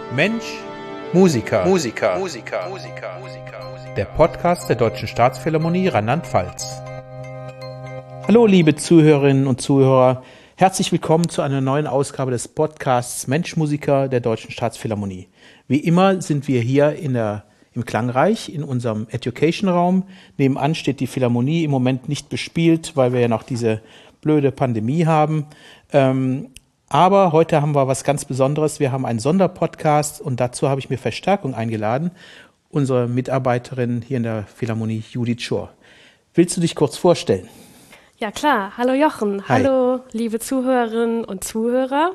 Mensch, Musiker. Der Podcast der Deutschen Staatsphilharmonie Rheinland-Pfalz. Hallo liebe Zuhörerinnen und Zuhörer, herzlich willkommen zu einer neuen Ausgabe des Podcasts Mensch, Musiker der Deutschen Staatsphilharmonie. Wie immer sind wir hier im Klangreich, in unserem Education-Raum. Nebenan steht die Philharmonie, im Moment nicht bespielt, weil wir ja noch diese blöde Pandemie haben. Aber heute haben wir was ganz Besonderes. Wir haben einen Sonderpodcast und dazu habe ich mir Verstärkung eingeladen. Unsere Mitarbeiterin hier in der Philharmonie, Judith Schor. Willst du dich kurz vorstellen? Ja klar, hallo Jochen, Hi. Hallo liebe Zuhörerinnen und Zuhörer.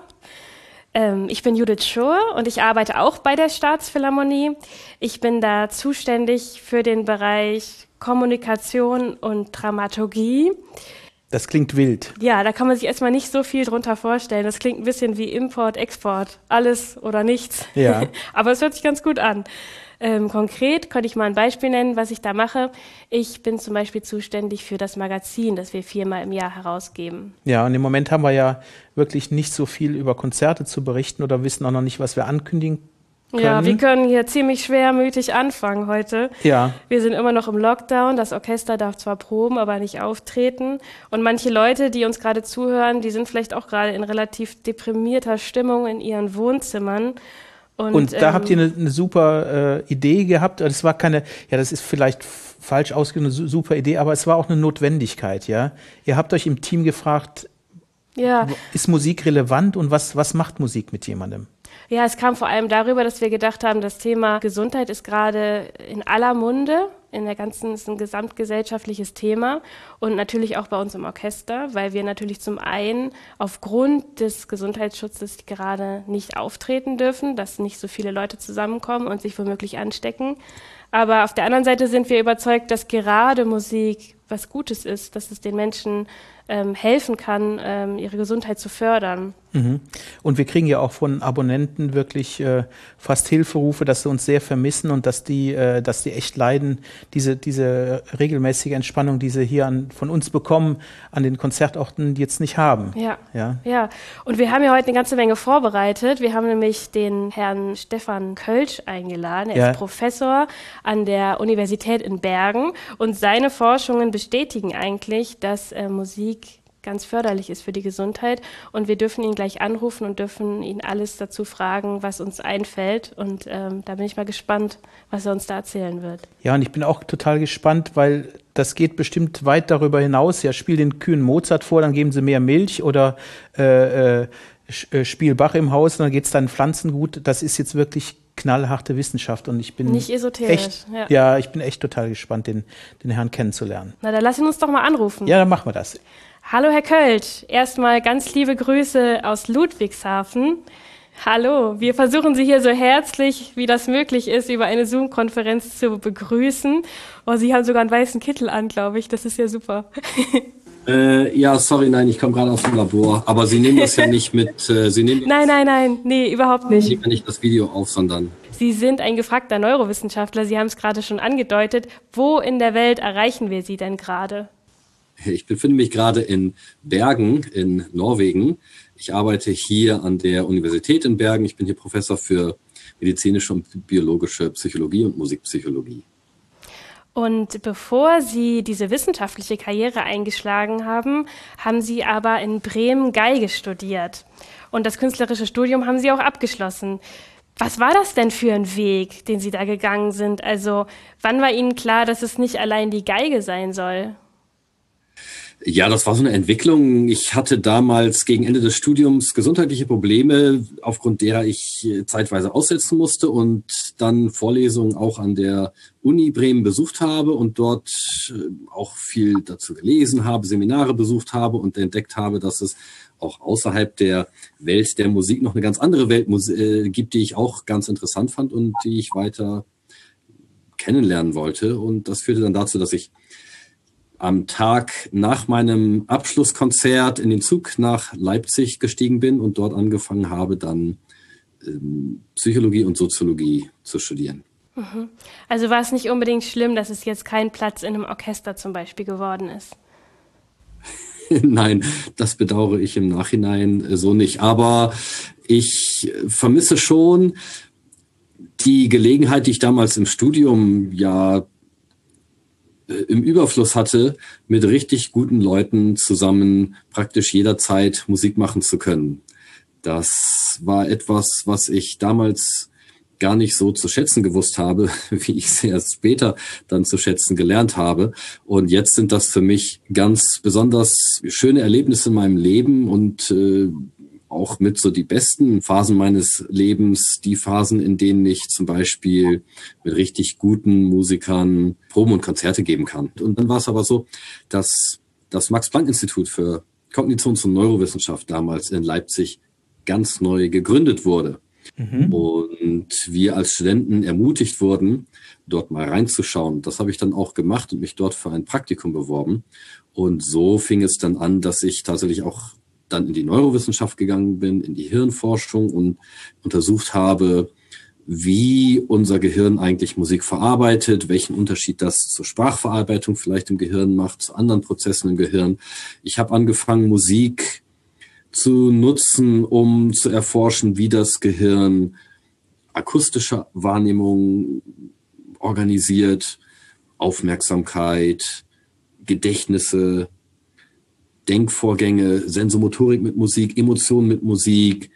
Ich bin Judith Schor und ich arbeite auch bei der Staatsphilharmonie. Ich bin da zuständig für den Bereich Kommunikation und Dramaturgie. Das klingt wild. Ja, da kann man sich erstmal nicht so viel drunter vorstellen. Das klingt ein bisschen wie Import, Export, alles oder nichts. Ja. Aber es hört sich ganz gut an. Konkret könnte ich mal ein Beispiel nennen, was ich da mache. Ich bin zum Beispiel zuständig für das Magazin, das wir 4-mal im Jahr herausgeben. Ja, und im Moment haben wir ja wirklich nicht so viel über Konzerte zu berichten oder wissen auch noch nicht, was wir ankündigen können. Ja, wir können hier ziemlich schwermütig anfangen heute. Ja. Wir sind immer noch im Lockdown. Das Orchester darf zwar proben, aber nicht auftreten. Und manche Leute, die uns gerade zuhören, die sind vielleicht auch gerade in relativ deprimierter Stimmung in ihren Wohnzimmern. Und da habt ihr eine super Idee gehabt. Das war keine, ja, das ist vielleicht falsch ausgedrückt, eine super Idee, aber es war auch eine Notwendigkeit, ja. Ihr habt euch im Team gefragt, ja, ist Musik relevant und was macht Musik mit jemandem? Ja, es kam vor allem darüber, dass wir gedacht haben, das Thema Gesundheit ist gerade in aller Munde, ist ein gesamtgesellschaftliches Thema und natürlich auch bei uns im Orchester, weil wir natürlich zum einen aufgrund des Gesundheitsschutzes gerade nicht auftreten dürfen, dass nicht so viele Leute zusammenkommen und sich womöglich anstecken. Aber auf der anderen Seite sind wir überzeugt, dass gerade Musik was Gutes ist, dass es den Menschen helfen kann, ihre Gesundheit zu fördern. Mhm. Und wir kriegen ja auch von Abonnenten wirklich fast Hilferufe, dass sie uns sehr vermissen und dass die echt leiden, diese regelmäßige Entspannung, die sie hier von uns bekommen, an den Konzertorten jetzt nicht haben. Ja. Und wir haben ja heute eine ganze Menge vorbereitet. Wir haben nämlich den Herrn Stefan Kölsch eingeladen. Er ist Professor an der Universität in Bergen und seine Forschungen bestätigen eigentlich, dass Musik ganz förderlich ist für die Gesundheit und wir dürfen ihn gleich anrufen und dürfen ihn alles dazu fragen, was uns einfällt und da bin ich mal gespannt, was er uns da erzählen wird. Ja, und ich bin auch total gespannt, weil das geht bestimmt weit darüber hinaus. Ja, spiel den Kühen Mozart vor, dann geben sie mehr Milch oder spiel Bach im Haus, dann geht's dann Pflanzen gut. Das ist jetzt wirklich knallharte Wissenschaft und ich bin nicht esoterisch. Ich bin echt total gespannt, den Herrn kennenzulernen. Na, dann lass ihn uns doch mal anrufen. Ja, dann machen wir das. Hallo Herr Kölsch, erstmal ganz liebe Grüße aus Ludwigshafen. Hallo, wir versuchen Sie hier so herzlich, wie das möglich ist, über eine Zoom-Konferenz zu begrüßen. Oh, Sie haben sogar einen weißen Kittel an, glaube ich, das ist ja super. Ja, sorry, nein, ich komme gerade aus dem Labor, aber Sie nehmen das ja nicht mit, Nein, nee, überhaupt nicht. Sie nehmen ja nicht das Video auf, sondern... Sie sind ein gefragter Neurowissenschaftler, Sie haben es gerade schon angedeutet. Wo in der Welt erreichen wir Sie denn gerade? Ich befinde mich gerade in Bergen in Norwegen. Ich arbeite hier an der Universität in Bergen. Ich bin hier Professor für medizinische und biologische Psychologie und Musikpsychologie. Und bevor Sie diese wissenschaftliche Karriere eingeschlagen haben, haben Sie aber in Bremen Geige studiert. Und das künstlerische Studium haben Sie auch abgeschlossen. Was war das denn für ein Weg, den Sie da gegangen sind? Also, wann war Ihnen klar, dass es nicht allein die Geige sein soll? Ja, das war so eine Entwicklung. Ich hatte damals gegen Ende des Studiums gesundheitliche Probleme, aufgrund derer ich zeitweise aussetzen musste und dann Vorlesungen auch an der Uni Bremen besucht habe und dort auch viel dazu gelesen habe, Seminare besucht habe und entdeckt habe, dass es auch außerhalb der Welt der Musik noch eine ganz andere Welt gibt, die ich auch ganz interessant fand und die ich weiter kennenlernen wollte. Und das führte dann dazu, dass ich am Tag nach meinem Abschlusskonzert in den Zug nach Leipzig gestiegen bin und dort angefangen habe, dann Psychologie und Soziologie zu studieren. Also war es nicht unbedingt schlimm, dass es jetzt kein Platz in einem Orchester zum Beispiel geworden ist? Nein, das bedauere ich im Nachhinein so nicht. Aber ich vermisse schon die Gelegenheit, die ich damals im Studium ja im Überfluss hatte, mit richtig guten Leuten zusammen praktisch jederzeit Musik machen zu können. Das war etwas, was ich damals gar nicht so zu schätzen gewusst habe, wie ich es erst später dann zu schätzen gelernt habe. Und jetzt sind das für mich ganz besonders schöne Erlebnisse in meinem Leben und auch mit so die besten Phasen meines Lebens, die Phasen, in denen ich zum Beispiel mit richtig guten Musikern Proben und Konzerte geben kann. Und dann war es aber so, dass das Max-Planck-Institut für Kognitions- und Neurowissenschaft damals in Leipzig ganz neu gegründet wurde. Und wir als Studenten ermutigt wurden, dort mal reinzuschauen. Das habe ich dann auch gemacht und mich dort für ein Praktikum beworben. Und so fing es dann an, dass ich tatsächlich auch dann in die Neurowissenschaft gegangen bin, in die Hirnforschung und untersucht habe, wie unser Gehirn eigentlich Musik verarbeitet, welchen Unterschied das zur Sprachverarbeitung vielleicht im Gehirn macht, zu anderen Prozessen im Gehirn. Ich habe angefangen, Musik zu nutzen, um zu erforschen, wie das Gehirn akustische Wahrnehmung organisiert, Aufmerksamkeit, Gedächtnisse, Denkvorgänge, Sensomotorik mit Musik, Emotionen mit Musik,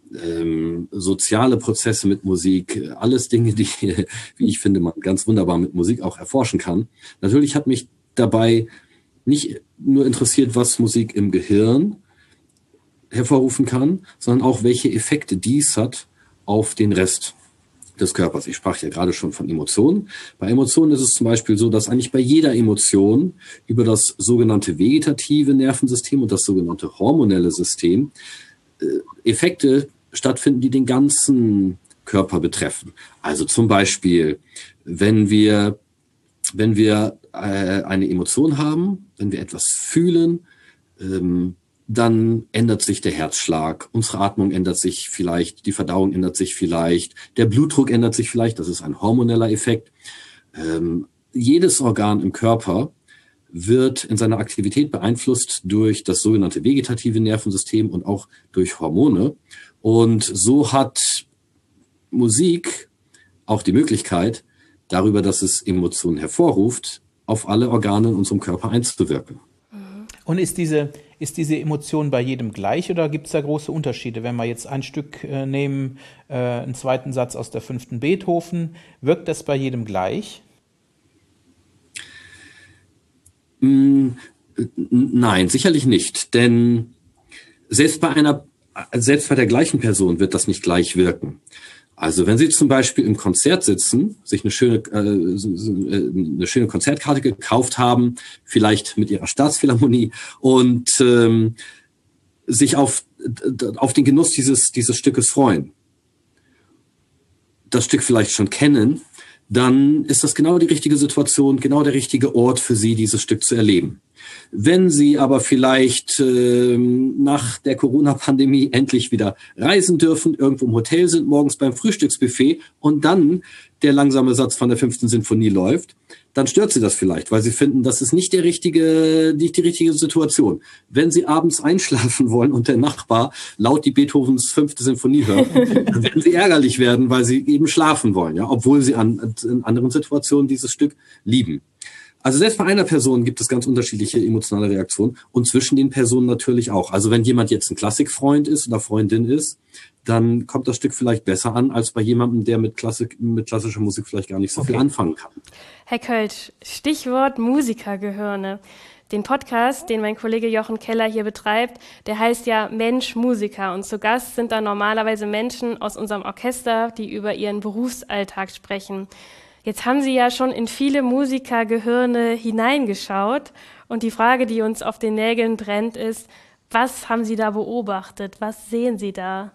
soziale Prozesse mit Musik, alles Dinge, die, wie ich finde, man ganz wunderbar mit Musik auch erforschen kann. Natürlich hat mich dabei nicht nur interessiert, was Musik im Gehirn hervorrufen kann, sondern auch, welche Effekte dies hat auf den Rest des Körpers. Ich sprach ja gerade schon von Emotionen. Bei Emotionen ist es zum Beispiel so, dass eigentlich bei jeder Emotion über das sogenannte vegetative Nervensystem und das sogenannte hormonelle System Effekte stattfinden, die den ganzen Körper betreffen. Also zum Beispiel, wenn wir eine Emotion haben, wenn wir etwas fühlen, dann ändert sich der Herzschlag, unsere Atmung ändert sich vielleicht, die Verdauung ändert sich vielleicht, der Blutdruck ändert sich vielleicht, das ist ein hormoneller Effekt. Jedes Organ im Körper wird in seiner Aktivität beeinflusst durch das sogenannte vegetative Nervensystem und auch durch Hormone. Und so hat Musik auch die Möglichkeit, darüber, dass es Emotionen hervorruft, auf alle Organe in unserem Körper einzuwirken. Und ist diese Emotion bei jedem gleich oder gibt es da große Unterschiede? Wenn wir jetzt ein Stück nehmen, einen zweiten Satz aus der 5. Beethoven, wirkt das bei jedem gleich? Nein, sicherlich nicht. Denn selbst bei der gleichen Person wird das nicht gleich wirken. Also wenn Sie zum Beispiel im Konzert sitzen, sich eine schöne Konzertkarte gekauft haben, vielleicht mit Ihrer Staatsphilharmonie und sich auf den Genuss dieses Stückes freuen, das Stück vielleicht schon kennen, dann ist das genau die richtige Situation, genau der richtige Ort für Sie, dieses Stück zu erleben. Wenn Sie aber vielleicht nach der Corona-Pandemie endlich wieder reisen dürfen, irgendwo im Hotel sind, morgens beim Frühstücksbuffet und dann der langsame Satz von der 5. Sinfonie läuft, dann stört Sie das vielleicht, weil Sie finden, das ist nicht die richtige Situation. Wenn Sie abends einschlafen wollen und der Nachbar laut die Beethovens 5. Sinfonie hört, dann werden Sie ärgerlich werden, weil Sie eben schlafen wollen, ja, obwohl Sie in anderen Situationen dieses Stück lieben. Also selbst bei einer Person gibt es ganz unterschiedliche emotionale Reaktionen und zwischen den Personen natürlich auch. Also wenn jemand jetzt ein Klassikfreund ist oder Freundin ist, dann kommt das Stück vielleicht besser an, als bei jemandem, der mit klassischer Musik vielleicht gar nicht so viel anfangen kann. Herr Kölsch, Stichwort Musikergehirne. Den Podcast, den mein Kollege Jochen Keller hier betreibt, der heißt ja Mensch Musiker und zu Gast sind da normalerweise Menschen aus unserem Orchester, die über ihren Berufsalltag sprechen. Jetzt haben Sie ja schon in viele Musikergehirne hineingeschaut und die Frage, die uns auf den Nägeln brennt, ist, was haben Sie da beobachtet? Was sehen Sie da?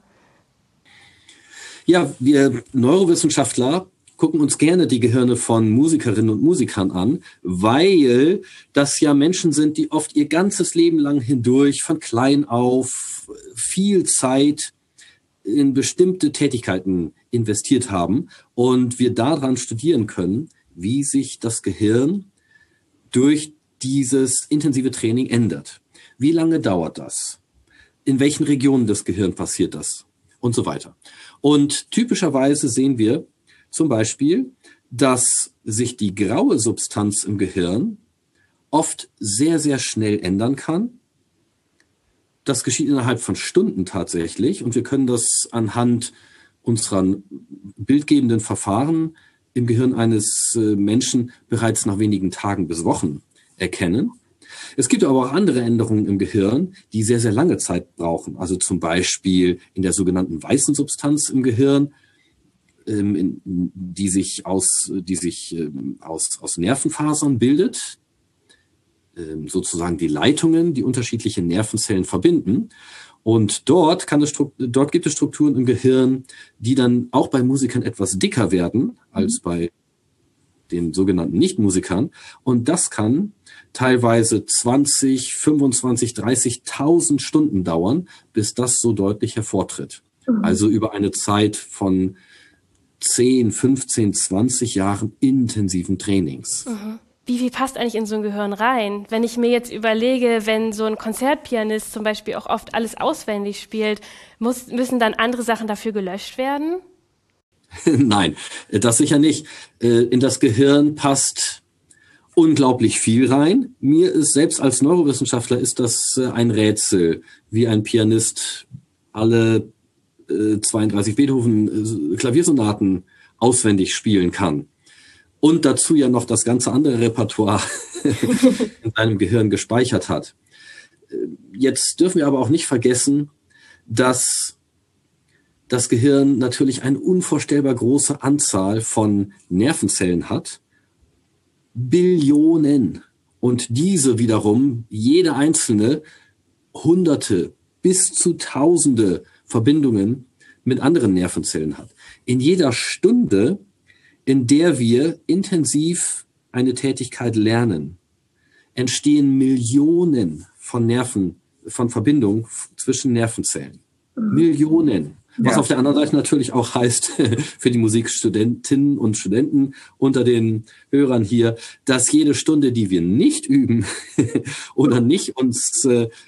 Ja, wir Neurowissenschaftler gucken uns gerne die Gehirne von Musikerinnen und Musikern an, weil das ja Menschen sind, die oft ihr ganzes Leben lang hindurch von klein auf viel Zeit in bestimmte Tätigkeiten investiert haben und wir daran studieren können, wie sich das Gehirn durch dieses intensive Training ändert. Wie lange dauert das? In welchen Regionen des Gehirns passiert das? Und so weiter. Und typischerweise sehen wir, zum Beispiel, dass sich die graue Substanz im Gehirn oft sehr, sehr schnell ändern kann. Das geschieht innerhalb von Stunden tatsächlich und wir können das anhand unserer bildgebenden Verfahren im Gehirn eines Menschen bereits nach wenigen Tagen bis Wochen erkennen. Es gibt aber auch andere Änderungen im Gehirn, die sehr, sehr lange Zeit brauchen. Also zum Beispiel in der sogenannten weißen Substanz im Gehirn, die sich aus Nervenfasern bildet, sozusagen die Leitungen, die unterschiedliche Nervenzellen verbinden. Und dort gibt es Strukturen im Gehirn, die dann auch bei Musikern etwas dicker werden als bei den sogenannten Nichtmusikern. Und das kann teilweise 20, 25, 30.000 Stunden dauern, bis das so deutlich hervortritt. Also über eine Zeit von 10, 15, 20 Jahren intensiven Trainings. Wie viel passt eigentlich in so ein Gehirn rein? Wenn ich mir jetzt überlege, wenn so ein Konzertpianist zum Beispiel auch oft alles auswendig spielt, müssen dann andere Sachen dafür gelöscht werden? Nein, das sicher nicht. In das Gehirn passt unglaublich viel rein. Mir ist selbst als Neurowissenschaftler ist das ein Rätsel, wie ein Pianist alle 32 Beethoven Klaviersonaten auswendig spielen kann. Und dazu ja noch das ganze andere Repertoire in seinem Gehirn gespeichert hat. Jetzt dürfen wir aber auch nicht vergessen, dass das Gehirn natürlich eine unvorstellbar große Anzahl von Nervenzellen hat. Billionen. Und diese wiederum, jede einzelne, Hunderte bis zu Tausende Verbindungen mit anderen Nervenzellen hat. In jeder Stunde, in der wir intensiv eine Tätigkeit lernen, entstehen Millionen von Verbindungen zwischen Nervenzellen. Millionen. Was auf der anderen Seite natürlich auch heißt, für die Musikstudentinnen und Studenten unter den Hörern hier, dass jede Stunde, die wir nicht üben oder nicht uns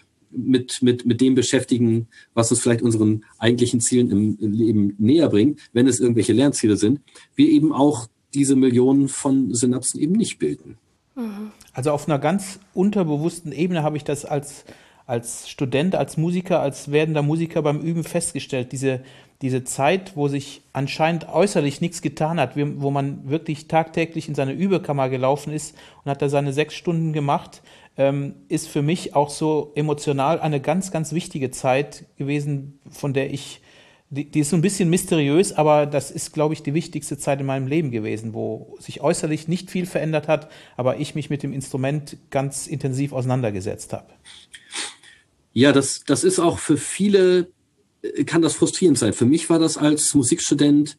mit dem beschäftigen, was uns vielleicht unseren eigentlichen Zielen im Leben näher bringt, wenn es irgendwelche Lernziele sind, wir eben auch diese Millionen von Synapsen eben nicht bilden. Also auf einer ganz unterbewussten Ebene habe ich das als Student, als Musiker, als werdender Musiker beim Üben festgestellt. Diese Zeit, wo sich anscheinend äußerlich nichts getan hat, wo man wirklich tagtäglich in seine Übekammer gelaufen ist und hat da seine 6 Stunden gemacht, ist für mich auch so emotional eine ganz, ganz wichtige Zeit gewesen, von der die ist so ein bisschen mysteriös, aber das ist, glaube ich, die wichtigste Zeit in meinem Leben gewesen, wo sich äußerlich nicht viel verändert hat, aber ich mich mit dem Instrument ganz intensiv auseinandergesetzt habe. Ja, das ist auch für viele, kann das frustrierend sein. Für mich war das als Musikstudent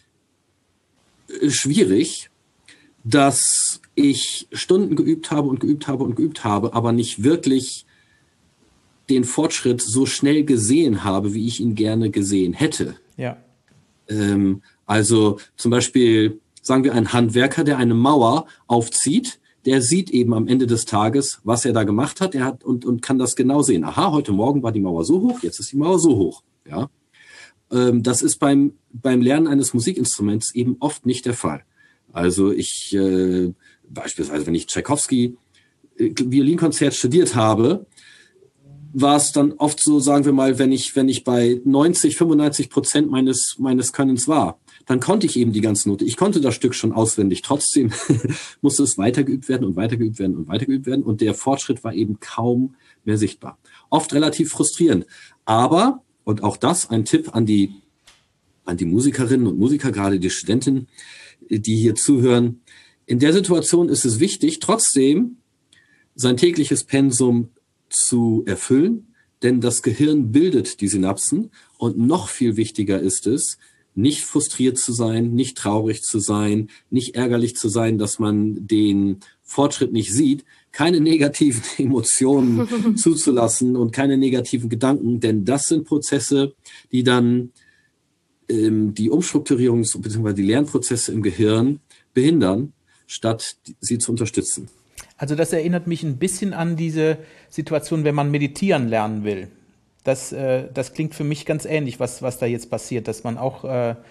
schwierig, dass ich Stunden geübt habe, aber nicht wirklich den Fortschritt so schnell gesehen habe, wie ich ihn gerne gesehen hätte. Ja. Also zum Beispiel, sagen wir, ein Handwerker, der eine Mauer aufzieht, der sieht eben am Ende des Tages, was er da gemacht hat, und kann das genau sehen. Aha, heute Morgen war die Mauer so hoch, jetzt ist die Mauer so hoch. Ja. Das ist beim Lernen eines Musikinstruments eben oft nicht der Fall. Also beispielsweise, wenn ich Tschaikowski Violinkonzert studiert habe, war es dann oft so, sagen wir mal, wenn ich bei 90-95% meines Könnens war, dann konnte ich eben die ganze Note. Ich konnte das Stück schon auswendig. Trotzdem musste es weitergeübt werden und der Fortschritt war eben kaum mehr sichtbar. Oft relativ frustrierend. Aber, und auch das ein Tipp an die Musikerinnen und Musiker, gerade die Studentinnen, die hier zuhören. In der Situation ist es wichtig, trotzdem sein tägliches Pensum zu erfüllen, denn das Gehirn bildet die Synapsen und noch viel wichtiger ist es, nicht frustriert zu sein, nicht traurig zu sein, nicht ärgerlich zu sein, dass man den Fortschritt nicht sieht, keine negativen Emotionen zuzulassen und keine negativen Gedanken, denn das sind Prozesse, die dann die Umstrukturierungs- bzw. die Lernprozesse im Gehirn behindern, statt sie zu unterstützen. Also das erinnert mich ein bisschen an diese Situation, wenn man meditieren lernen will. Das klingt für mich ganz ähnlich, was da jetzt passiert, dass man auch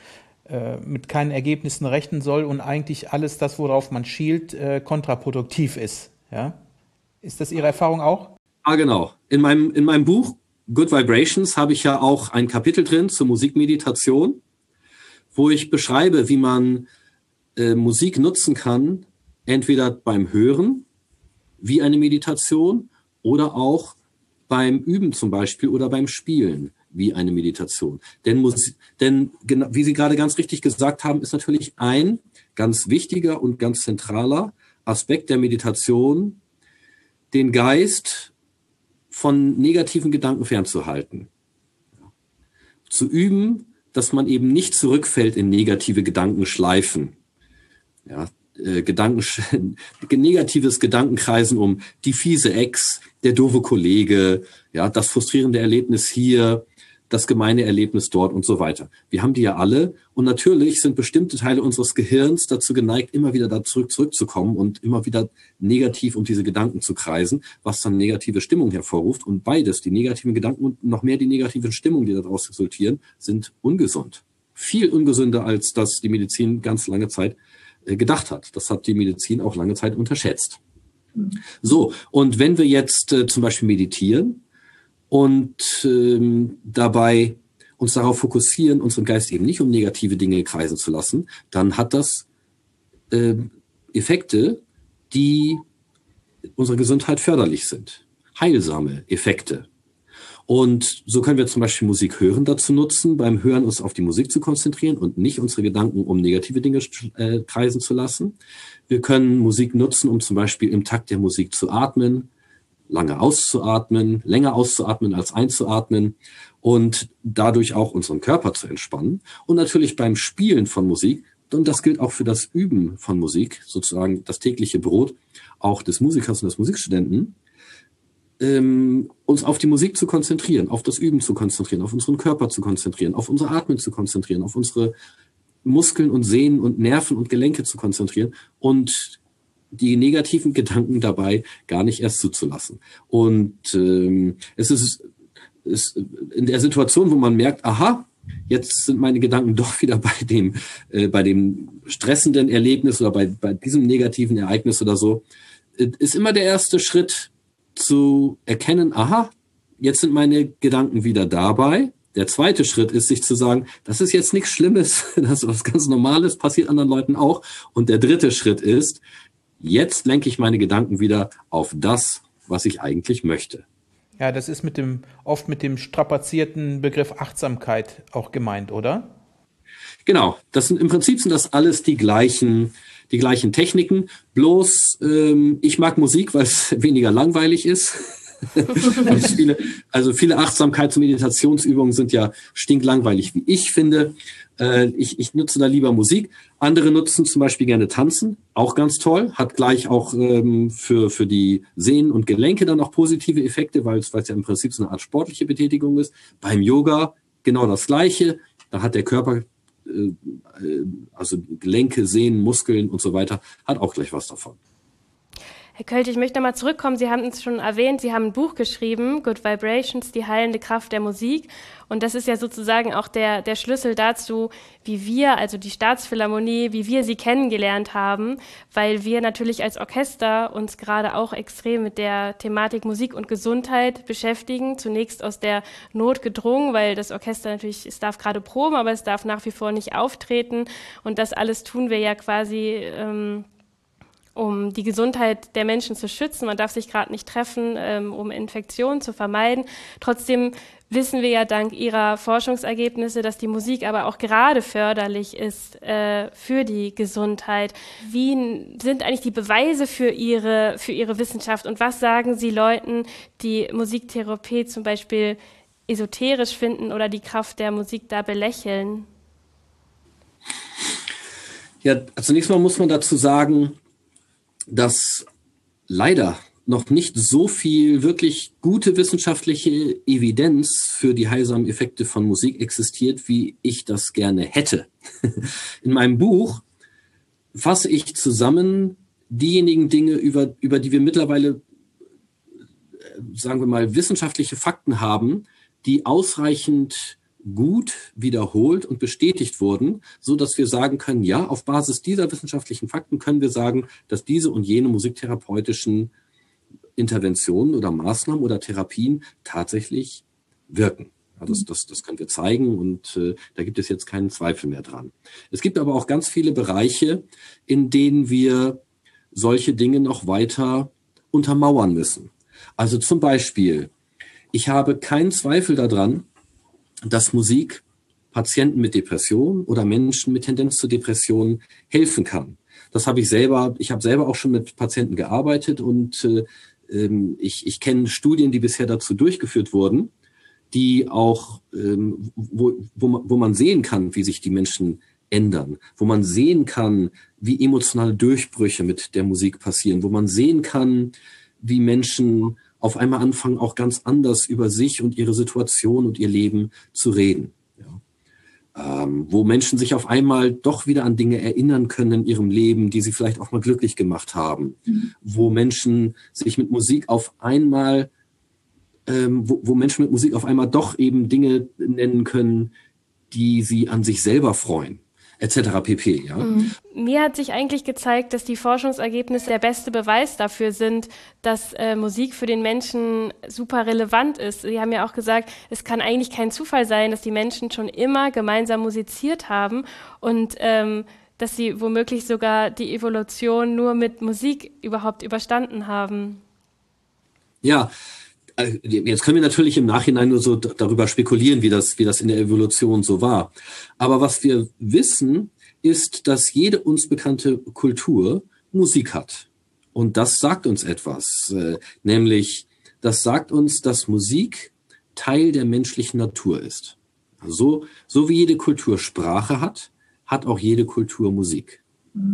mit keinen Ergebnissen rechnen soll und eigentlich alles das, worauf man schielt, kontraproduktiv ist. Ja? Ist das Ihre Erfahrung auch? Ah, genau. In meinem Buch Good Vibrations habe ich ja auch ein Kapitel drin zur Musikmeditation, wo ich beschreibe, wie man Musik nutzen kann, entweder beim Hören wie eine Meditation oder auch beim Üben zum Beispiel oder beim Spielen wie eine Meditation. Denn wie Sie gerade ganz richtig gesagt haben, ist natürlich ein ganz wichtiger und ganz zentraler Aspekt der Meditation, den Geist von negativen Gedanken fernzuhalten. Zu üben, dass man eben nicht zurückfällt in negative Gedankenschleifen. Ja, negatives Gedankenkreisen um die fiese Ex, der doofe Kollege, ja, das frustrierende Erlebnis hier, das gemeine Erlebnis dort und so weiter. Wir haben die ja alle und natürlich sind bestimmte Teile unseres Gehirns dazu geneigt, immer wieder da zurückzukommen und immer wieder negativ um diese Gedanken zu kreisen, was dann negative Stimmung hervorruft. Und beides, die negativen Gedanken und noch mehr die negativen Stimmungen, die daraus resultieren, sind ungesund. Viel ungesünder, als das die Medizin ganz lange Zeit gedacht hat. Das hat die Medizin auch lange Zeit unterschätzt. So, und wenn wir jetzt zum Beispiel meditieren und dabei uns darauf fokussieren, unseren Geist eben nicht um negative Dinge kreisen zu lassen, dann hat das Effekte, die unserer Gesundheit förderlich sind. Heilsame Effekte. Und so können wir zum Beispiel Musik hören dazu nutzen, beim Hören uns auf die Musik zu konzentrieren und nicht unsere Gedanken um negative Dinge kreisen zu lassen. Wir können Musik nutzen, um zum Beispiel im Takt der Musik zu atmen, lange auszuatmen, länger auszuatmen als einzuatmen und dadurch auch unseren Körper zu entspannen. Und natürlich beim Spielen von Musik, und das gilt auch für das Üben von Musik, sozusagen das tägliche Brot auch des Musikers und des Musikstudenten, uns auf die Musik zu konzentrieren, auf das Üben zu konzentrieren, auf unseren Körper zu konzentrieren, auf unser Atmen zu konzentrieren, auf unsere Muskeln und Sehnen und Nerven und Gelenke zu konzentrieren und die negativen Gedanken dabei gar nicht erst zuzulassen. Und es ist in der Situation, wo man merkt, aha, jetzt sind meine Gedanken doch wieder bei dem stressenden Erlebnis oder bei diesem negativen Ereignis oder so, ist immer der erste Schritt zu erkennen, aha, jetzt sind meine Gedanken wieder dabei. Der zweite Schritt ist, sich zu sagen, das ist jetzt nichts Schlimmes, das ist was ganz Normales, passiert anderen Leuten auch. Und der dritte Schritt ist, jetzt lenke ich meine Gedanken wieder auf das, was ich eigentlich möchte. Ja, das ist oft mit dem strapazierten Begriff Achtsamkeit auch gemeint, oder? Genau, im Prinzip sind das alles die gleichen Techniken, bloß ich mag Musik, weil es weniger langweilig ist. Viele Achtsamkeits- und Meditationsübungen sind ja stinklangweilig, wie ich finde. Ich nutze da lieber Musik. Andere nutzen zum Beispiel gerne Tanzen, auch ganz toll. Hat gleich auch für die Sehnen und Gelenke dann auch positive Effekte, weil es ja im Prinzip so eine Art sportliche Betätigung ist. Beim Yoga genau das Gleiche. Da hat der Körper, also Gelenke, Sehnen, Muskeln und so weiter, hat auch gleich was davon. Herr Költ, ich möchte nochmal zurückkommen. Sie haben es schon erwähnt, Sie haben ein Buch geschrieben, Good Vibrations, die heilende Kraft der Musik. Und das ist ja sozusagen auch der Schlüssel dazu, wie wir, also die Staatsphilharmonie, wie wir sie kennengelernt haben, weil wir natürlich als Orchester uns gerade auch extrem mit der Thematik Musik und Gesundheit beschäftigen. Zunächst aus der Not gedrungen, weil das Orchester natürlich, es darf gerade proben, aber es darf nach wie vor nicht auftreten. Und das alles tun wir ja quasi um die Gesundheit der Menschen zu schützen. Man darf sich gerade nicht treffen, um Infektionen zu vermeiden. Trotzdem wissen wir ja dank Ihrer Forschungsergebnisse, dass die Musik aber auch gerade förderlich ist für die Gesundheit. Wie sind eigentlich die Beweise für Ihre Wissenschaft und was sagen Sie Leuten, die Musiktherapie zum Beispiel esoterisch finden oder die Kraft der Musik da belächeln? Ja, zunächst mal muss man dazu sagen, dass leider noch nicht so viel wirklich gute wissenschaftliche Evidenz für die heilsamen Effekte von Musik existiert, wie ich das gerne hätte. In meinem Buch fasse ich zusammen diejenigen Dinge, über die wir mittlerweile, sagen wir mal, wissenschaftliche Fakten haben, die ausreichend gut wiederholt und bestätigt wurden, so dass wir sagen können, ja, auf Basis dieser wissenschaftlichen Fakten können wir sagen, dass diese und jene musiktherapeutischen Interventionen oder Maßnahmen oder Therapien tatsächlich wirken. Ja, das können wir zeigen und da gibt es jetzt keinen Zweifel mehr dran. Es gibt aber auch ganz viele Bereiche, in denen wir solche Dinge noch weiter untermauern müssen. Also zum Beispiel, ich habe keinen Zweifel daran, dass Musik Patienten mit Depression oder Menschen mit Tendenz zu Depressionen helfen kann. Das habe ich habe selber auch schon mit Patienten gearbeitet und ich kenne Studien, die bisher dazu durchgeführt wurden, die auch, wo man sehen kann, wie sich die Menschen ändern, wo man sehen kann, wie emotionale Durchbrüche mit der Musik passieren, wo man sehen kann, wie Menschen auf einmal anfangen, auch ganz anders über sich und ihre Situation und ihr Leben zu reden. Ja. Wo Menschen sich auf einmal doch wieder an Dinge erinnern können in ihrem Leben, die sie vielleicht auch mal glücklich gemacht haben. Wo Menschen sich mit Musik auf einmal, wo Menschen mit Musik auf einmal doch eben Dinge nennen können, die sie an sich selber freuen. Etc. pp. Ja. Mir hat sich eigentlich gezeigt, dass die Forschungsergebnisse der beste Beweis dafür sind, dass Musik für den Menschen super relevant ist. Sie haben ja auch gesagt, es kann eigentlich kein Zufall sein, dass die Menschen schon immer gemeinsam musiziert haben und dass sie womöglich sogar die Evolution nur mit Musik überhaupt überstanden haben. Ja, jetzt können wir natürlich im Nachhinein nur so darüber spekulieren, wie das in der Evolution so war. Aber was wir wissen, ist, dass jede uns bekannte Kultur Musik hat. Und das sagt uns etwas. Nämlich, das sagt uns, dass Musik Teil der menschlichen Natur ist. Also, so wie jede Kultur Sprache hat, hat auch jede Kultur Musik.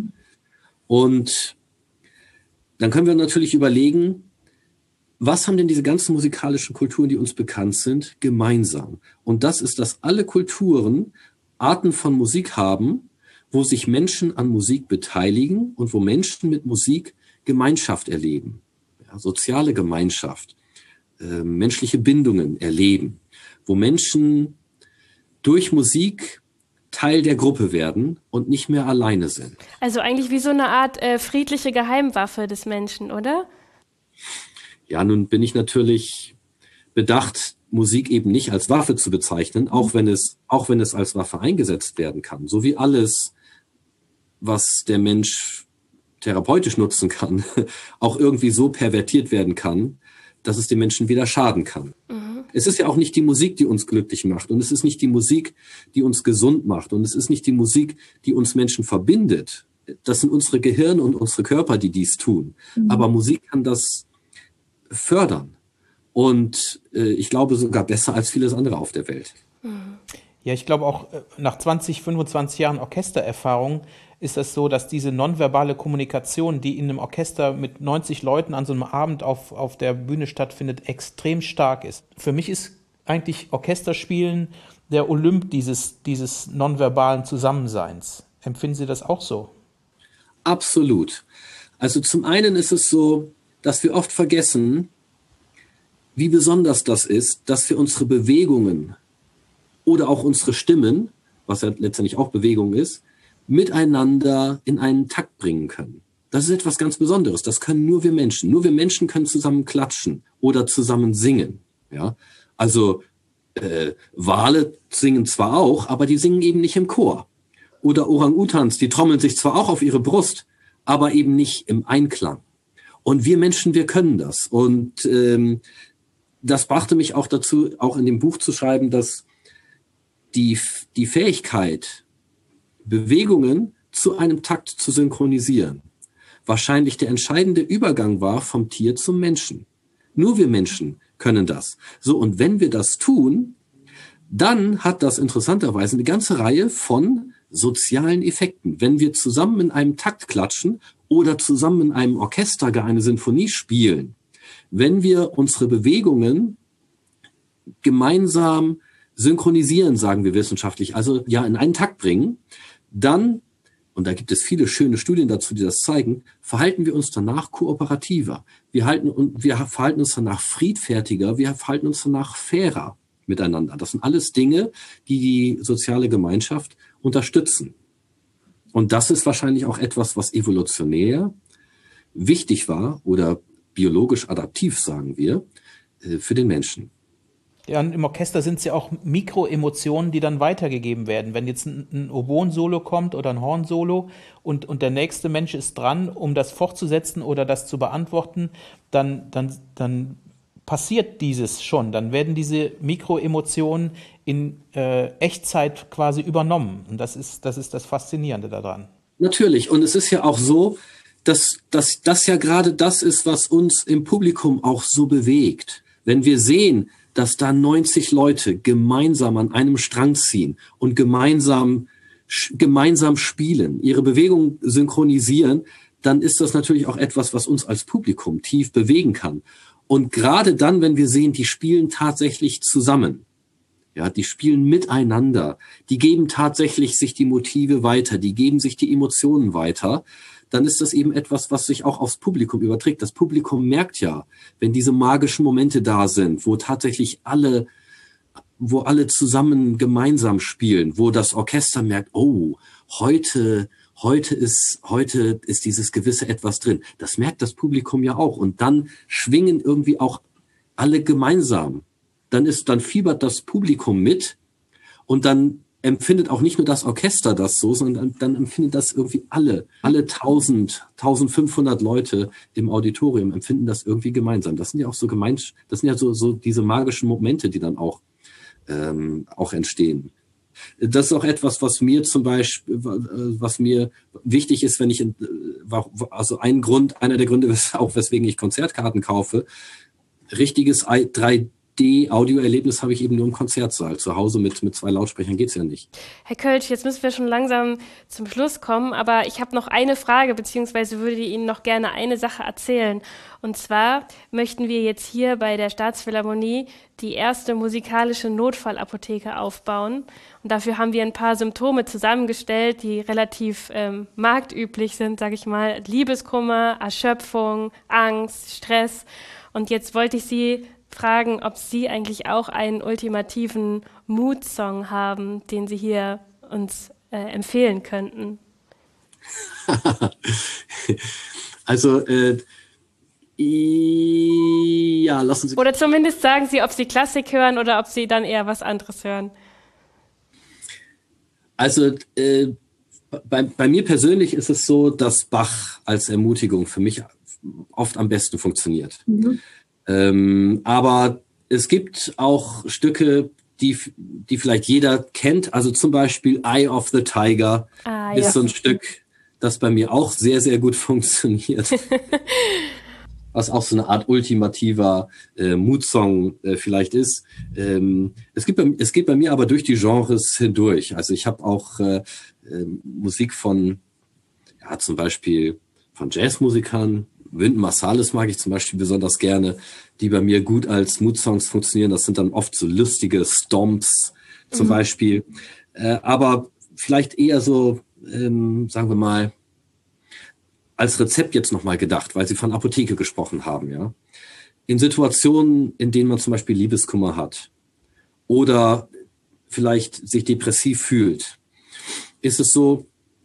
Und dann können wir natürlich überlegen, was haben denn diese ganzen musikalischen Kulturen, die uns bekannt sind, gemeinsam? Und das ist, dass alle Kulturen Arten von Musik haben, wo sich Menschen an Musik beteiligen und wo Menschen mit Musik Gemeinschaft erleben, ja, soziale Gemeinschaft, menschliche Bindungen erleben, wo Menschen durch Musik Teil der Gruppe werden und nicht mehr alleine sind. Also eigentlich wie so eine Art friedliche Geheimwaffe des Menschen, oder? Ja, nun bin ich natürlich bedacht, Musik eben nicht als Waffe zu bezeichnen, auch wenn es als Waffe eingesetzt werden kann. So wie alles, was der Mensch therapeutisch nutzen kann, auch irgendwie so pervertiert werden kann, dass es dem Menschen wieder schaden kann. Es ist ja auch nicht die Musik, die uns glücklich macht. Und es ist nicht die Musik, die uns gesund macht. Und es ist nicht die Musik, die uns Menschen verbindet. Das sind unsere Gehirne und unsere Körper, die dies tun. Aber Musik kann das fördern. Und ich glaube sogar besser als vieles andere auf der Welt. Ja, ich glaube auch nach 20, 25 Jahren Orchestererfahrung ist das so, dass diese nonverbale Kommunikation, die in einem Orchester mit 90 Leuten an so einem Abend auf der Bühne stattfindet, extrem stark ist. Für mich ist eigentlich Orchesterspielen der Olymp dieses nonverbalen Zusammenseins. Empfinden Sie das auch so? Absolut. Also zum einen ist es so, dass wir oft vergessen, wie besonders das ist, dass wir unsere Bewegungen oder auch unsere Stimmen, was ja letztendlich auch Bewegung ist, miteinander in einen Takt bringen können. Das ist etwas ganz Besonderes. Das können nur wir Menschen. Nur wir Menschen können zusammen klatschen oder zusammen singen. Ja? Also Wale singen zwar auch, aber die singen eben nicht im Chor. Oder Orang-Utans, die trommeln sich zwar auch auf ihre Brust, aber eben nicht im Einklang. Und wir Menschen, wir können das. Und das brachte mich auch dazu, auch in dem Buch zu schreiben, dass die Fähigkeit, Bewegungen zu einem Takt zu synchronisieren, wahrscheinlich der entscheidende Übergang war vom Tier zum Menschen. Nur wir Menschen können das. So, und wenn wir das tun, dann hat das interessanterweise eine ganze Reihe von sozialen Effekten. Wenn wir zusammen in einem Takt klatschen oder zusammen in einem Orchester gar eine Sinfonie spielen, wenn wir unsere Bewegungen gemeinsam synchronisieren, sagen wir wissenschaftlich, also ja in einen Takt bringen, dann, und da gibt es viele schöne Studien dazu, die das zeigen, verhalten wir uns danach kooperativer. Wir verhalten uns danach friedfertiger, wir verhalten uns danach fairer. miteinander. Das sind alles Dinge, die die soziale Gemeinschaft unterstützen. Und das ist wahrscheinlich auch etwas, was evolutionär wichtig war oder biologisch adaptiv, sagen wir, für den Menschen. Ja, und im Orchester sind es ja auch Mikroemotionen, die dann weitergegeben werden. Wenn jetzt ein Oboen-Solo kommt oder ein Horn-Solo und der nächste Mensch ist dran, um das fortzusetzen oder das zu beantworten, dann passiert dieses schon. Dann werden diese Mikroemotionen in Echtzeit quasi übernommen. Und das ist das Faszinierende daran. Natürlich. Und es ist ja auch so, dass das ja gerade das ist, was uns im Publikum auch so bewegt. Wenn wir sehen, dass da 90 Leute gemeinsam an einem Strang ziehen und gemeinsam spielen, ihre Bewegung synchronisieren, dann ist das natürlich auch etwas, was uns als Publikum tief bewegen kann. Und gerade dann, wenn wir sehen, die spielen tatsächlich zusammen, ja, die spielen miteinander, die geben tatsächlich sich die Motive weiter, die geben sich die Emotionen weiter, dann ist das eben etwas, was sich auch aufs Publikum überträgt. Das Publikum merkt ja, wenn diese magischen Momente da sind, wo tatsächlich alle zusammen gemeinsam spielen, wo das Orchester merkt, oh, heute ist dieses gewisse Etwas drin. Das merkt das Publikum ja auch. Und dann schwingen irgendwie auch alle gemeinsam. Dann fiebert das Publikum mit und dann empfindet auch nicht nur das Orchester das so, sondern dann empfindet das irgendwie alle 1500 Leute im Auditorium empfinden das irgendwie gemeinsam. Das sind ja auch so so diese magischen Momente, die dann auch entstehen. Das ist auch etwas, was mir zum Beispiel, was mir wichtig ist, wenn ich, also einer der Gründe, weswegen ich Konzertkarten kaufe, richtiges 3D-Audioerlebnis habe ich eben nur im Konzertsaal. Zu Hause mit 2 Lautsprechern geht's ja nicht. Herr Kölsch, jetzt müssen wir schon langsam zum Schluss kommen, aber ich habe noch eine Frage, beziehungsweise würde Ihnen noch gerne eine Sache erzählen. Und zwar möchten wir jetzt hier bei der Staatsphilharmonie die erste musikalische Notfallapotheke aufbauen. Und dafür haben wir ein paar Symptome zusammengestellt, die relativ marktüblich sind, sage ich mal. Liebeskummer, Erschöpfung, Angst, Stress. Und jetzt wollte ich Sie fragen, ob Sie eigentlich auch einen ultimativen Mood-Song haben, den Sie hier uns empfehlen könnten. Also, ja, lassen Sie... Oder zumindest sagen Sie, ob Sie Klassik hören oder ob Sie dann eher was anderes hören. Also, bei mir persönlich ist es so, dass Bach als Ermutigung für mich oft am besten funktioniert. Mhm. Aber es gibt auch Stücke, die vielleicht jeder kennt. Also zum Beispiel Eye of the Tiger ist so ein Stück, das bei mir auch sehr, sehr gut funktioniert. Was auch so eine Art ultimativer Mood-Song vielleicht ist. Es geht bei mir aber durch die Genres hindurch. Also ich habe auch Musik von, ja, zum Beispiel von Jazzmusikern. Wynton Marsalis mag ich zum Beispiel besonders gerne, die bei mir gut als Mood-Songs funktionieren. Das sind dann oft so lustige Stomps zum Beispiel. Aber vielleicht eher so, sagen wir mal, als Rezept jetzt nochmal gedacht, weil Sie von Apotheke gesprochen haben, ja. In Situationen, in denen man zum Beispiel Liebeskummer hat oder vielleicht sich depressiv fühlt, ist es so,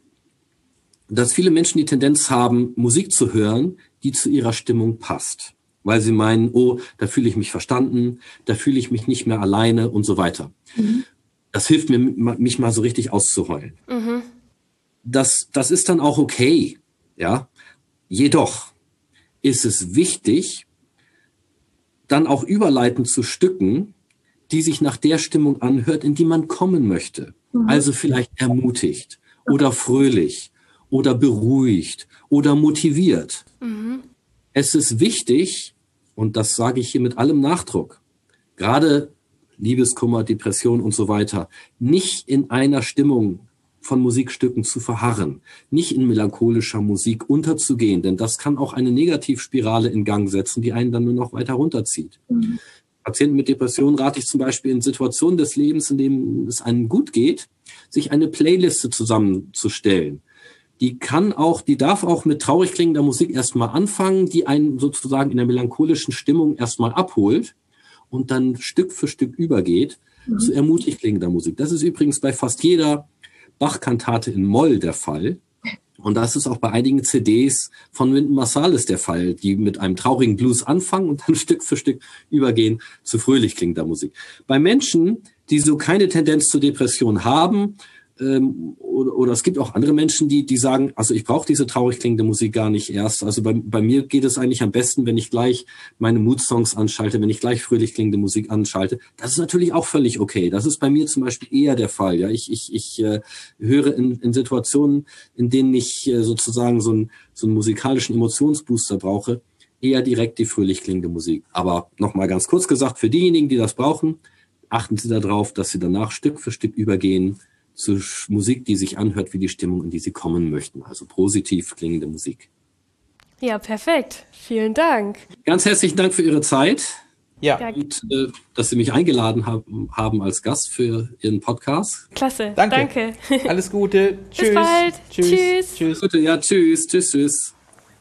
dass viele Menschen die Tendenz haben, Musik zu hören, die zu ihrer Stimmung passt. Weil sie meinen, oh, da fühle ich mich verstanden, da fühle ich mich nicht mehr alleine und so weiter. Mhm. Das hilft mir, mich mal so richtig auszuheulen. Mhm. Das ist dann auch okay, ja. Jedoch ist es wichtig, dann auch überleitend zu Stücken, die sich nach der Stimmung anhört, in die man kommen möchte. Mhm. Also vielleicht ermutigt oder fröhlich oder beruhigt oder motiviert. Mhm. Es ist wichtig, und das sage ich hier mit allem Nachdruck, gerade Liebeskummer, Depression und so weiter, nicht in einer Stimmung von Musikstücken zu verharren, nicht in melancholischer Musik unterzugehen, denn das kann auch eine Negativspirale in Gang setzen, die einen dann nur noch weiter runterzieht. Mhm. Patienten mit Depressionen rate ich zum Beispiel in Situationen des Lebens, in denen es einem gut geht, sich eine Playliste zusammenzustellen. Die darf auch mit traurig klingender Musik erstmal anfangen, die einen sozusagen in der melancholischen Stimmung erstmal abholt und dann Stück für Stück übergeht zu ermutigt klingender Musik. Das ist übrigens bei fast jeder Bach-Kantate in Moll der Fall. Und das ist auch bei einigen CDs von Wynton Marsalis der Fall, die mit einem traurigen Blues anfangen und dann Stück für Stück übergehen zu fröhlich klingender Musik. Bei Menschen, die so keine Tendenz zur Depression haben, oder es gibt auch andere Menschen, die sagen, also ich brauche diese traurig klingende Musik gar nicht erst. Also bei mir geht es eigentlich am besten, wenn ich gleich meine Mood-Songs anschalte, wenn ich gleich fröhlich klingende Musik anschalte. Das ist natürlich auch völlig okay. Das ist bei mir zum Beispiel eher der Fall. Ja, ich höre in Situationen, in denen ich sozusagen so einen musikalischen Emotionsbooster brauche, eher direkt die fröhlich klingende Musik. Aber nochmal ganz kurz gesagt, für diejenigen, die das brauchen, achten Sie darauf, dass Sie danach Stück für Stück übergehen zu Musik, die sich anhört wie die Stimmung, in die Sie kommen möchten. Also positiv klingende Musik. Ja, perfekt. Vielen Dank. Ganz herzlichen Dank für Ihre Zeit. Ja. Und dass Sie mich eingeladen haben als Gast für Ihren Podcast. Klasse. Danke. Alles Gute. Tschüss. Bis bald. Tschüss. Tschüss. Gute, ja, tschüss. Tschüss.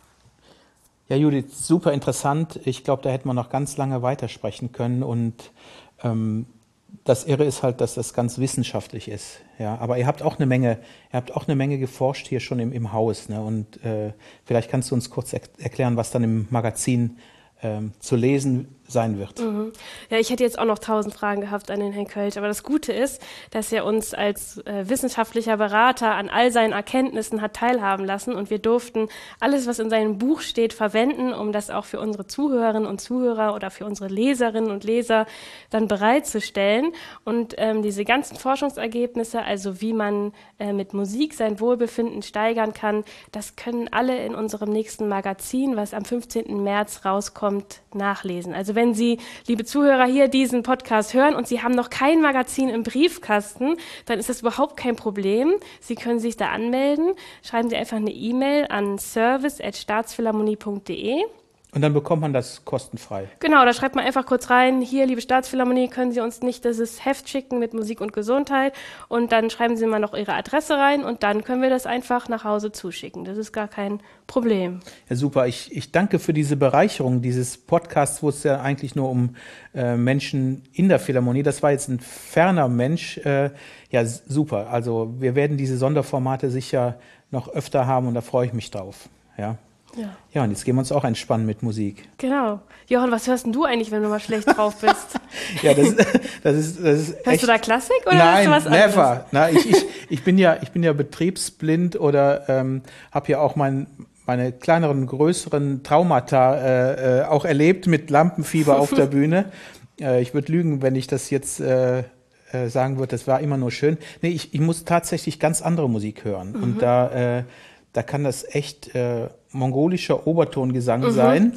Ja, Judith, super interessant. Ich glaube, da hätten wir noch ganz lange weitersprechen können und das Irre ist halt, dass das ganz wissenschaftlich ist. Ja, aber ihr habt auch eine Menge geforscht hier schon im Haus. Ne? Und vielleicht kannst du uns kurz erklären, was dann im Magazin zu lesen sein wird. Ja, ich hätte jetzt auch noch 1000 Fragen gehabt an den Herrn Kölsch, aber das Gute ist, dass er uns als wissenschaftlicher Berater an all seinen Erkenntnissen hat teilhaben lassen und wir durften alles, was in seinem Buch steht, verwenden, um das auch für unsere Zuhörerinnen und Zuhörer oder für unsere Leserinnen und Leser dann bereitzustellen. Und diese ganzen Forschungsergebnisse, also wie man mit Musik sein Wohlbefinden steigern kann, das können alle in unserem nächsten Magazin, was am 15. März rauskommt, nachlesen. Also wenn Sie, liebe Zuhörer, hier diesen Podcast hören und Sie haben noch kein Magazin im Briefkasten, dann ist das überhaupt kein Problem. Sie können sich da anmelden. Schreiben Sie einfach eine E-Mail an service@staatsphilharmonie.de. Und dann bekommt man das kostenfrei. Genau, da schreibt man einfach kurz rein, hier, liebe Staatsphilharmonie, können Sie uns nicht dieses Heft schicken mit Musik und Gesundheit und dann schreiben Sie mal noch Ihre Adresse rein und dann können wir das einfach nach Hause zuschicken. Das ist gar kein Problem. Ja, super. Ich danke für diese Bereicherung dieses Podcasts, wo es ja eigentlich nur um Menschen in der Philharmonie, das war jetzt ein ferner Mensch. Ja, super. Also wir werden diese Sonderformate sicher noch öfter haben und da freue ich mich drauf. Ja, und jetzt gehen wir uns auch entspannen mit Musik. Genau. Johann, was hörst denn du eigentlich, wenn du mal schlecht drauf bist? Ja, das ist hörst echt... du da Klassik oder Nein, hörst du was never. anderes? Na, ich bin ja betriebsblind oder habe ja auch meine kleineren, größeren Traumata auch erlebt mit Lampenfieber auf der Bühne. Ich würde lügen, wenn ich das jetzt sagen würde, das war immer nur schön. Nee, ich muss tatsächlich ganz andere Musik hören. Und da kann das echt mongolischer Obertongesang sein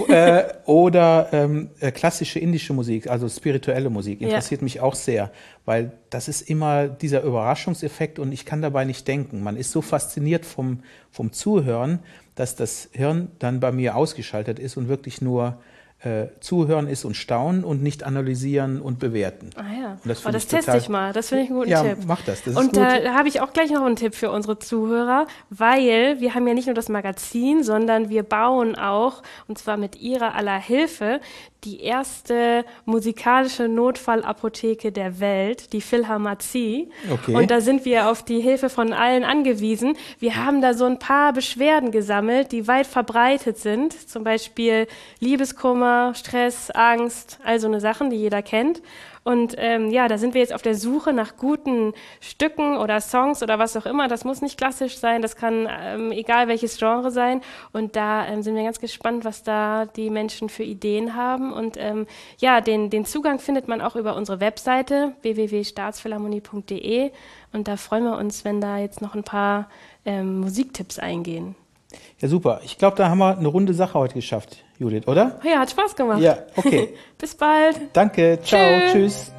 oder klassische indische Musik, also spirituelle Musik. Interessiert mich auch sehr, weil das ist immer dieser Überraschungseffekt und ich kann dabei nicht denken. Man ist so fasziniert vom Zuhören, dass das Hirn dann bei mir ausgeschaltet ist und wirklich nur zuhören ist und staunen und nicht analysieren und bewerten. Ah ja, und das teste ich mal. Das finde ich einen guten Tipp. Ja, mach das. Das ist und gut. Da habe ich auch gleich noch einen Tipp für unsere Zuhörer, weil wir haben ja nicht nur das Magazin, sondern wir bauen auch, und zwar mit ihrer aller Hilfe, die erste musikalische Notfallapotheke der Welt, die Philharmazie. Okay. Und da sind wir auf die Hilfe von allen angewiesen. Wir haben da so ein paar Beschwerden gesammelt, die weit verbreitet sind. Zum Beispiel Liebeskummer, Stress, Angst, all so eine Sachen, die jeder kennt. Und da sind wir jetzt auf der Suche nach guten Stücken oder Songs oder was auch immer. Das muss nicht klassisch sein, das kann egal welches Genre sein. Und da sind wir ganz gespannt, was da die Menschen für Ideen haben. Und den Zugang findet man auch über unsere Webseite www.staatsphilharmonie.de. Und da freuen wir uns, wenn da jetzt noch ein paar Musiktipps eingehen. Ja, super. Ich glaube, da haben wir eine runde Sache heute geschafft, Judith, oder? Ja, hat Spaß gemacht. Ja, okay. Bis bald. Danke. Ciao. Tschüss.